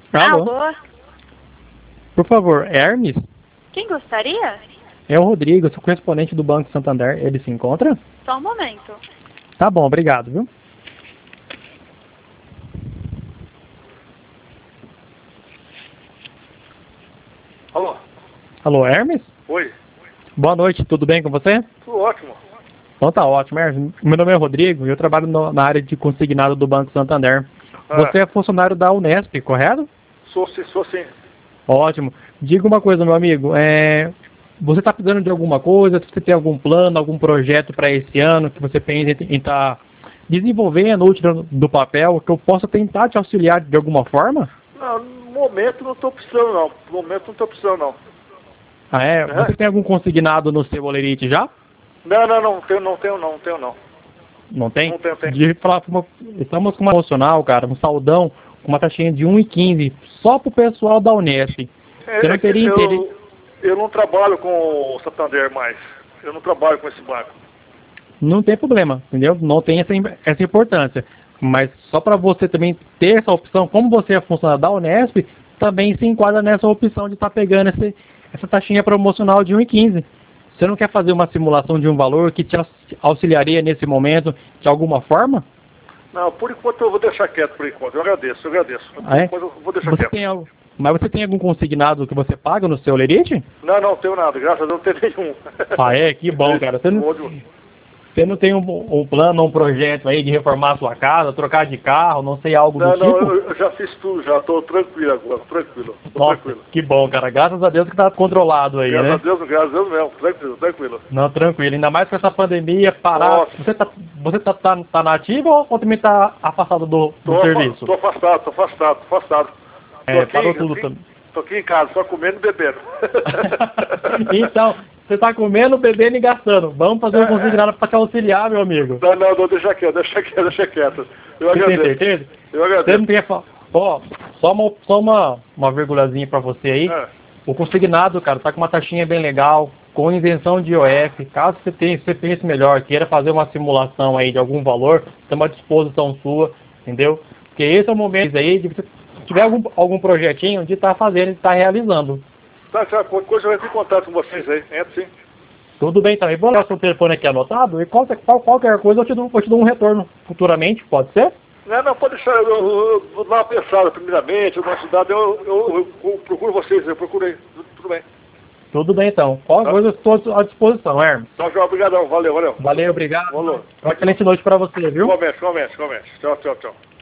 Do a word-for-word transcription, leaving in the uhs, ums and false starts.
Alô? Alô? Por favor, Hermes? Quem gostaria? É o Rodrigo, sou correspondente do Banco Santander. Ele se encontra? Só um momento. Tá bom, obrigado, viu? Alô? Alô, Hermes? Oi? Boa noite, tudo bem com você? Tudo ótimo. Então tá ótimo, Hermes. Meu nome é Rodrigo e eu trabalho no- na área de consignado do Banco Santander. Ah. Você é funcionário da Unesp, correto? Sou sim, sou sim. Ótimo. Diga uma coisa, meu amigo. É... Você está precisando de alguma coisa? Você tem algum plano, algum projeto para esse ano que você pensa em estar desenvolvendo ou tirando do papel, que eu possa tentar te auxiliar de alguma forma? Não, no momento não estou precisando não. No momento não estou precisando não. Ah, é? É? Você tem algum consignado no seu Olerite já? Não, não, não tenho, não tenho não, tenho não. Não tem? Não tenho, tenho. De falar, uma- estamos com uma emocional, cara, um saldão com uma taxinha de um e quinze só pro pessoal da Unesp. É, Você não é que teria interesse? eu, eu não trabalho com o Santander mais. Eu não trabalho com esse banco. Não tem problema, entendeu? Não tem essa, essa importância. Mas só para você também ter essa opção, como você é funcionário da Unesp, também se enquadra nessa opção de estar pegando esse, essa taxinha promocional de um e quinze. Você não quer fazer uma simulação de um valor que te auxiliaria nesse momento de alguma forma? Não, por enquanto eu vou deixar quieto por enquanto. Eu agradeço, eu agradeço. Por Ah, é? enquanto eu vou deixar Você quieto. tem, al- mas você tem algum consignado que você paga no seu Lerite? Não, não tenho nada. Graças a Deus não tenho nenhum. Ah, é? Que bom, cara. Você não, Ótimo. você não tem um, um plano, um projeto aí de reformar a sua casa, trocar de carro, não sei, algo Não, do não, tipo? eu, eu já fiz tudo, já estou tranquilo agora, tranquilo. Tô Nossa, tranquilo. que bom, cara. Graças a Deus que tá controlado aí, Graças né? a Deus, graças a Deus mesmo, tranquilo, tranquilo. Não, tranquilo. Ainda mais com essa pandemia parada. Nossa. Você tá, você tá, tá, tá na ativa ou ou também tá afastado do, do Tô, serviço? tô afastado, tô afastado, tô afastado. É, tô aqui, parou tudo aqui, também. tô aqui em casa, só comendo e bebendo. Então, você tá comendo, bebendo e gastando. Vamos fazer um É, consignado para te auxiliar, meu amigo. Não, não, não, deixa quieto, deixa quieto, deixa quieto. Eu Você tem agradeço. certeza? Eu Você agradeço. não tem... fa- Ó, só uma, só uma, uma virgulazinha para você aí. É. O consignado, cara, tá com uma taxinha bem legal, com isenção de I O F. Caso você tenha, você pense melhor, queira fazer uma simulação aí de algum valor, tem uma disposição sua, entendeu? Porque esse é o momento aí de você tiver algum, algum projetinho de estar fazendo, de estar realizando. Tá, tá, qualquer coisa eu entro em contato com vocês aí, entra sim. Tudo bem também. Vou dar o seu telefone aqui anotado e qualquer, qual- qualquer coisa eu te, dou, eu te dou um retorno futuramente, pode ser? Não, não, pode deixar, eu, eu, eu vou dar uma pensada primeiramente, uma cidade, eu, eu, eu procuro vocês, eu procurei, tudo, tudo bem. Tudo bem então. Qualquer Tá. coisa eu estou à disposição, Hermes. Então, já, obrigadão, valeu, valeu. Valeu, obrigado. Falou. Uma excelente noite para você, viu? Comente, comente, comente. Tchau, tchau, tchau.